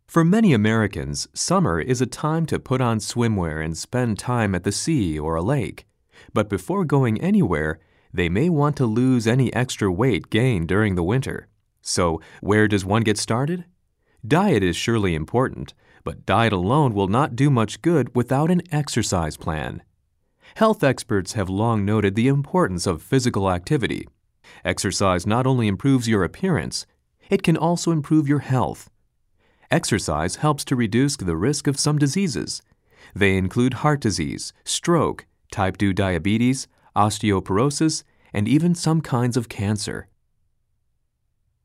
For many Americans, summer is a time to put on swimwear and spend time at the sea or a lake. But before going anywhere, they may want to lose any extra weight gained during the winter. So, where does one get started? Diet is surely important, but diet alone will not do much good without an exercise plan. Health experts have long noted the importance of physical activity. Exercise not only improves your appearance, it can also improve your health. Exercise helps to reduce the risk of some diseases. They include heart disease, stroke, type 2 diabetes, osteoporosis, and even some kinds of cancer.